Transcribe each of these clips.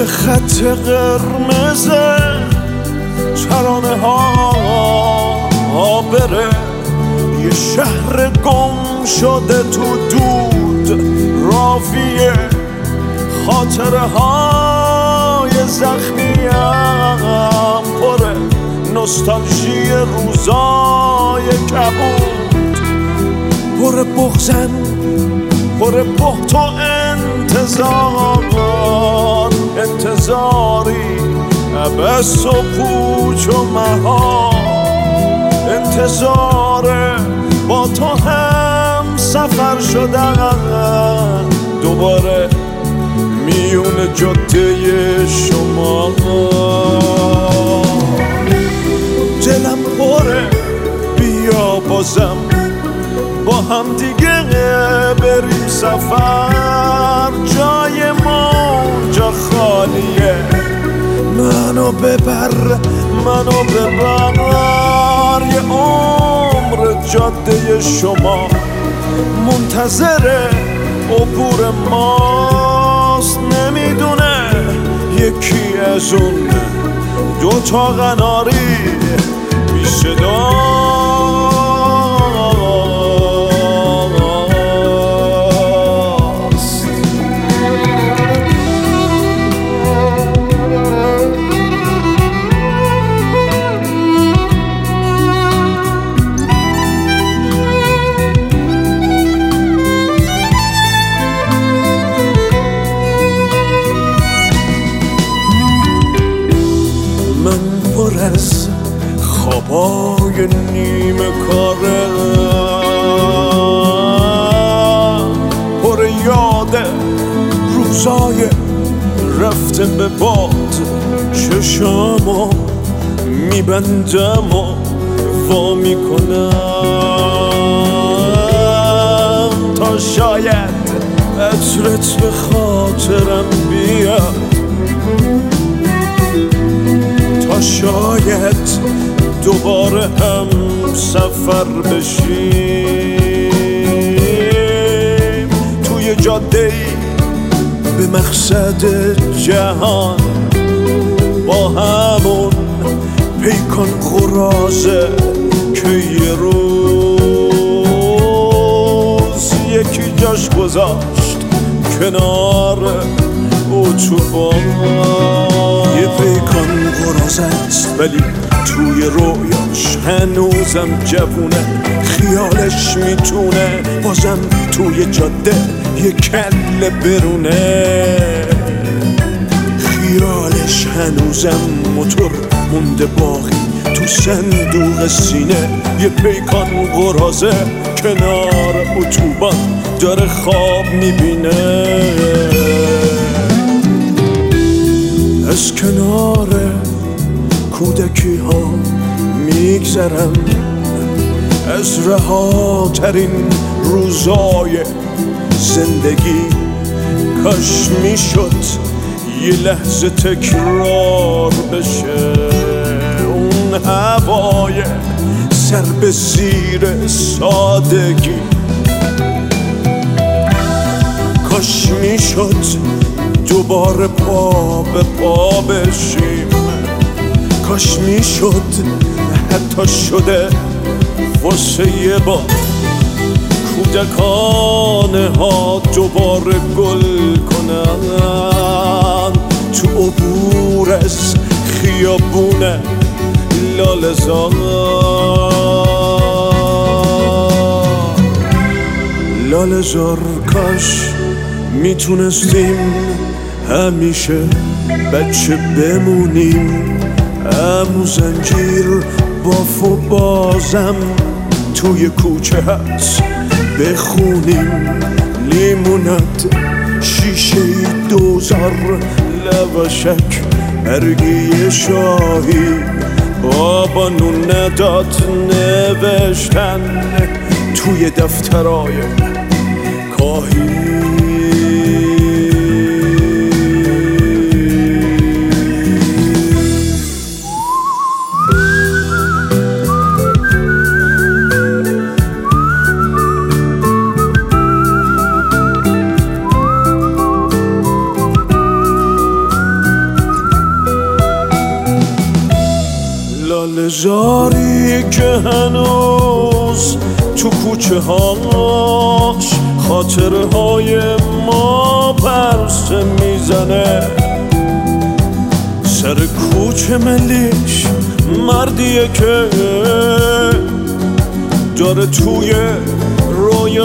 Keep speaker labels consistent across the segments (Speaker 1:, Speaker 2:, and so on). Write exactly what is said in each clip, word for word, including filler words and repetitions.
Speaker 1: که خط قرمزه ترانه ها بره، یه شهر گم شده تو دود رافیه، خاطره های زخمیم پره، نوستالژی روزای کبود، پر بغزن پر بحت و انتظار، انتظاری عبس و پوچ و مهار، انتظار با تو هم سفر شدن دوباره میون جاده شما. دلم پره بیا بازم با هم دیگه بریم سفر، جای ما جا خالیه، منو ببر منو ببر، یه عمر جاده شما منتظر عبور ماست، نمیدونه یکی از اون دوتا قناری بی صدا. از خوابای نیمه کاره پر یاده روزای رفته به باد، چشامو میبندم و وا میکنم تا شاید عطرت به خاطرم بیاد، شاید دوباره هم سفر بشیم توی جاده‌ای به مقصد جهان، با همون پیکان قرازه که یه روز یکی جاش گذاشت کنار اتوبان. یه پیکان قرازه است ولی توی رویاش هنوزم جوونه، خیالش میتونه بازم توی جاده یه کله برونه، خیالش هنوزم موتور مونده باقی تو صندوق سینه، یه پیکان قرازه کنار اتوبان داره خواب میبینه. از کنار کودکی ها میگذرم، از رهاترین روزای زندگی، کاش میشد یه لحظه تکرار بشه اون هوای سر به زیر سادگی، کاش میشد دوباره پا به پا بشیم، کاش میشد حتی شده واسه یه بار کودکانه ها دوباره گل کنن تو عبور از خیابون لاله‌زار. لاله‌زار کاش میتونستیم همیشه بچه بمونیم، عمو زنجیر باف و بازم توی کوچه هست بخونیم، لیمونات شیشه دوزار لواشک برگی شاهی، بابا نون نداد نوشتن توی دفترای کاهی. بزاری که هنوز تو کوچه هاش خاطرهای ما پرسه میزنه. سر کوچه ملیش مردیه که داره توی رویه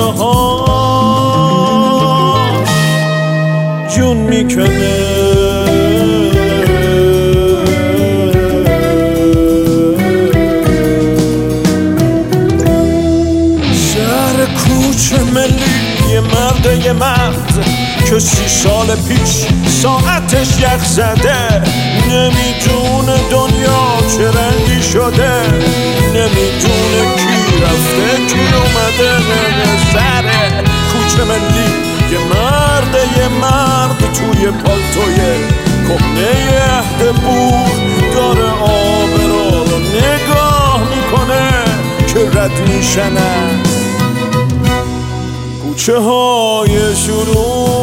Speaker 1: هاش جون میکنه. سر کوچه ملی یه مرد یه مرد که سی سال پیش ساعتش یخ زده، نمیدونه دنیا چه رنگی شده، نمیدونه کی رفته کی اومده. سر کوچه ملی یه مرد یه مرد توی پالتوی کهنه عهد بور داره آبرا رو نگاه میکنه که رد میشن کوچه های شروع